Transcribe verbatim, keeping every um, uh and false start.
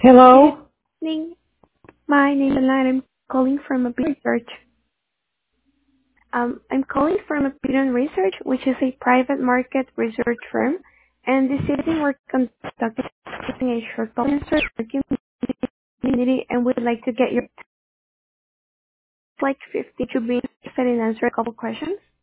Good Hello? evening. My name is Alan. I'm calling from a research. Um, I'm calling from a Opinion Research, which is a private market research firm, and this evening we're conducting a short research for the community, and we'd like to get your like fifty to be interested in answer a couple questions.